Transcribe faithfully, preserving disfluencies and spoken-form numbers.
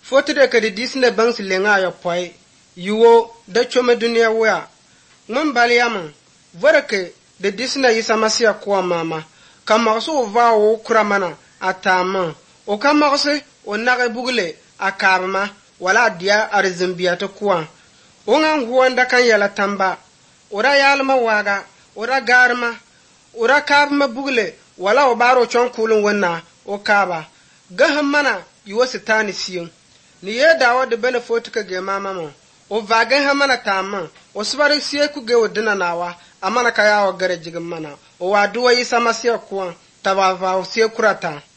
Fotre ke de disne bangs lenga ya poi yuwo da chome dunia wea ngam baliam vorake de disne yisamasiya kwa mama kama so va o kuramana atama o kama se o nage bugle akarma wala dia arzimbiya to kwa ongan huwanda kan yala tamba ora yalma waga ora garma ora kabma bugle wala o baro chon kulun wanna o kaba gahamana yuwo sitani siyon ni ye dawo de benefit ka ge mama mo o vagan hamana tamma o subare siye ku ge wodina nawa amana ka yawo gare jigin mana o waduwa yi samasiya kuwa tabava siye kurata